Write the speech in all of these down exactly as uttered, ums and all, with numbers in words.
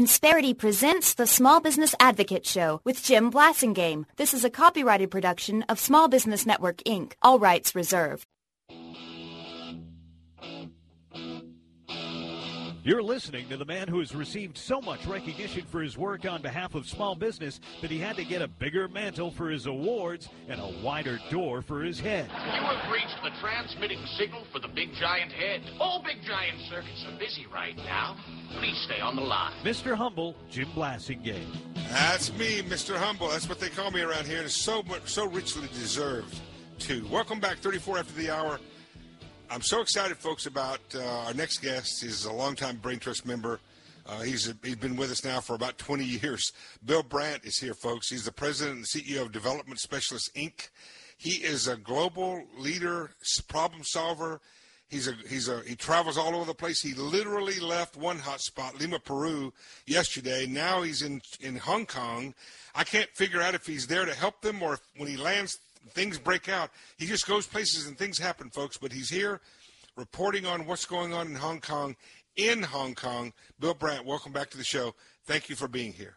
Insperity presents the Small Business Advocate Show with Jim Blasingame. This is a copyrighted production of Small Business Network, Incorporated. All rights reserved. You're listening to the man who has received so much recognition for his work on behalf of small business that he had to get a bigger mantle for his awards and a wider door for his head. You have reached the transmitting signal for the Big Giant Head. All Big Giant circuits are busy right now. Please stay on the line. Mister Humble, Jim Blasingame. That's me, Mister Humble. That's what they call me around here, and it's so much, so richly deserved, too. Welcome back, thirty-four after the hour. I'm so excited, folks, about uh, our next guest. He's a longtime Brain Trust member. Uh, he's a, he's been with us now for about twenty years. Bill Brandt is here, folks. He's the president and C E O of Development Specialists, Incorporated. He is a global leader, problem solver. He's a he's a he travels all over the place. He literally left one hot spot, Lima, Peru, yesterday. Now he's in in Hong Kong. I can't figure out if he's there to help them or if when he lands, things break out. He just goes places and things happen, folks. But he's here reporting on what's going on in Hong Kong. In Hong Kong, Bill Brandt, welcome back to the show. Thank you for being here.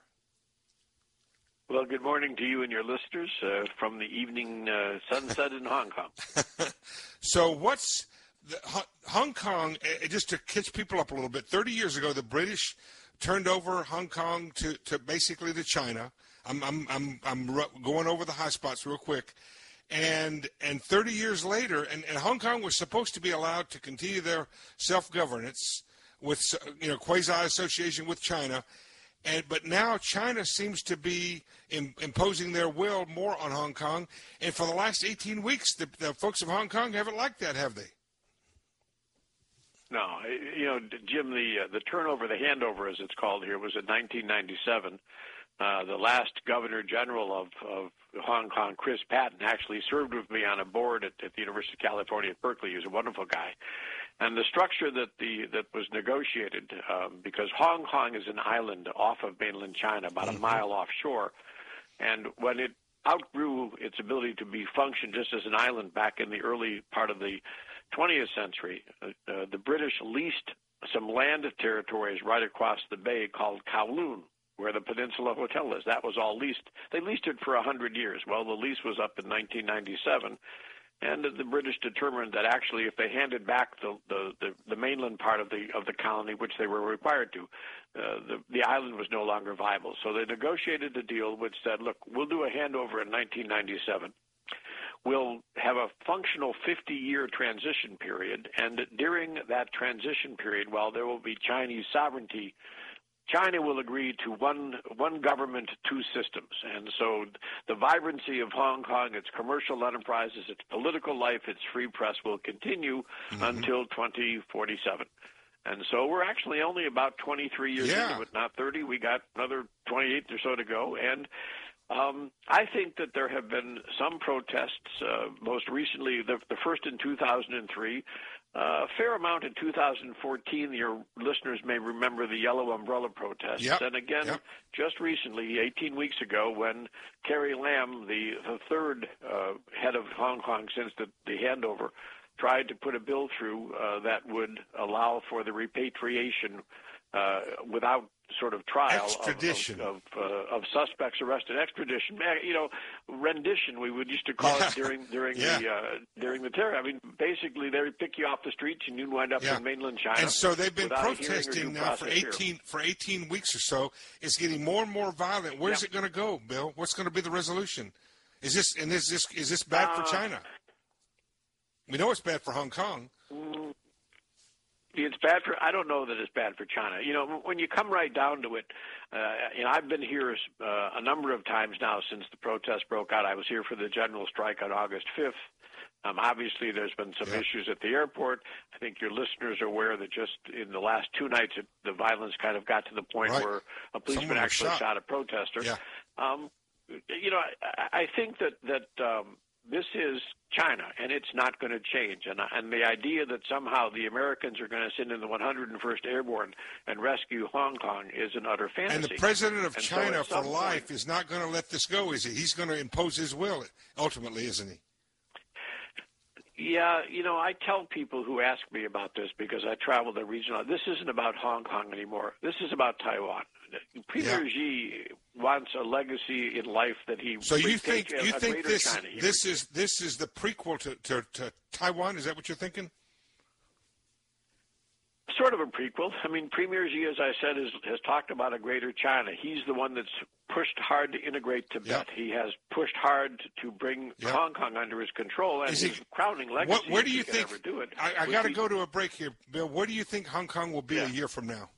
Well, good morning to you and your listeners uh, from the evening uh, sunset in Hong Kong. So what's the, Hong Kong, uh, just to catch people up a little bit, thirty years ago, the British turned over Hong Kong to, to basically to China. I'm, I'm, I'm, I'm going over the high spots real quick. And and thirty years later, and, and Hong Kong was supposed to be allowed to continue their self-governance with, you know, quasi-association with China. And but now China seems to be in, imposing their will more on Hong Kong. And for the last eighteen weeks, the, the folks of Hong Kong haven't liked that, have they? No, you know, Jim, the uh, the turnover, the handover, as it's called here, was in nineteen ninety-seven. Uh, the last Governor General of, of Hong Kong, Chris Patton, actually served with me on a board at, at the University of California at Berkeley. He was a wonderful guy. And the structure that the that was negotiated, um, because Hong Kong is an island off of mainland China, about a mile offshore, and when it outgrew its ability to be functioned just as an island back in the early part of the twentieth century, uh, uh, the British leased some land territories right across the bay called Kowloon, where the Peninsula Hotel is. That was all leased. They leased it for one hundred years. Well, the lease was up in nineteen ninety-seven, and the British determined that actually if they handed back the, the, the, the mainland part of the of the colony, which they were required to, uh, the, the island was no longer viable. So they negotiated a deal which said, look, we'll do a handover in nineteen ninety-seven. We'll have a functional fifty-year transition period, and during that transition period, while there will be Chinese sovereignty, China will agree to one one government, two systems. And so the vibrancy of Hong Kong, its commercial enterprises, its political life, its free press will continue mm-hmm. until twenty forty-seven. And so we're actually only about twenty-three years yeah. into it, not thirty. We got another twenty-eight or so to go. And um, I think that there have been some protests, uh, most recently the, the first in two thousand three, a uh, fair amount in two thousand fourteen. Your listeners may remember the Yellow Umbrella protests. Yep. And again, yep. just recently, eighteen weeks ago, when Carrie Lam, the, the third uh, head of Hong Kong since the, the handover, tried to put a bill through uh, that would allow for the repatriation uh, without sort of trial extradition. of of, of, uh, of suspects arrested, extradition, you know, rendition. We would used to call yeah. it during during yeah. the uh, during the terror. I mean, basically they would pick you off the streets and you'd wind up yeah. in mainland China. And so they've been protesting now for eighteen here. for eighteen weeks or so. It's getting more and more violent. Where's yeah. it going to go, Bill? What's going to be the resolution? Is this and is this is this bad uh, for China? We know it's bad for Hong Kong. Mm, It's bad for, I don't know that it's bad for China. You know, when you come right down to it, uh, you know, I've been here uh, a number of times now since the protests broke out. I was here for the general strike on August fifth. Um, obviously, there's been some yeah. issues at the airport. I think your listeners are aware that just in the last two nights, it, the violence kind of got to the point right. where a policeman Someone actually shot. shot a protester. Yeah. Um, you know, I, I think that, that um, this is China, and it's not going to change. And, and the idea that somehow the Americans are going to send in the one hundred first Airborne and rescue Hong Kong is an utter fantasy. And the president of and China so for life point, is not going to let this go, is he? He's going to impose his will, ultimately, isn't he? Yeah, you know, I tell people who ask me about this because I travel the region. This isn't about Hong Kong anymore. This is about Taiwan. Premier yeah. Xi wants a legacy in life that he. So you think a, you a think this China this is this is the prequel to, to, to Taiwan? Is that what you're thinking? Sort of a prequel. I mean, Premier Xi, as I said, is, has talked about a greater China. He's the one that's pushed hard to integrate Tibet. Yep. He has pushed hard to bring yep. Hong Kong under his control, and he, his crowning legacy. What, where do you if he think? Ever do it, I, I got to go to a break here, Bill. Where do you think Hong Kong will be yeah. a year from now?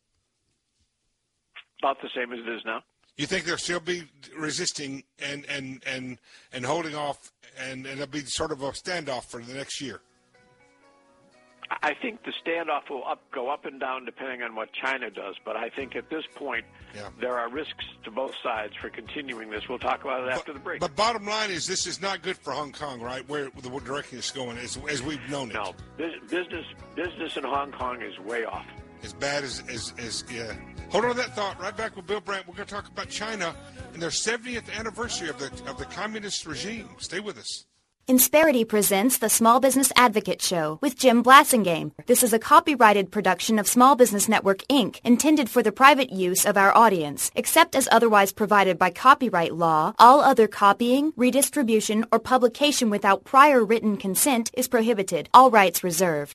About the same as it is now. You think they'll still be resisting and and and, and holding off, and, and it'll be sort of a standoff for the next year? I think the standoff will up, go up and down depending on what China does. But I think at this point, yeah. there are risks to both sides for continuing this. We'll talk about it after but, the break. But bottom line is this is not good for Hong Kong, right, where the direction it's going, as, as we've known it. No, business business in Hong Kong is way off. As bad as, as, as yeah. Hold on to that thought. Right back with Bill Brandt. We're going to talk about China and their seventieth anniversary of the of the communist regime. Stay with us. Insperity presents the Small Business Advocate Show with Jim Blasingame. This is a copyrighted production of Small Business Network, Incorporated, intended for the private use of our audience. Except as otherwise provided by copyright law, all other copying, redistribution, or publication without prior written consent is prohibited. All rights reserved.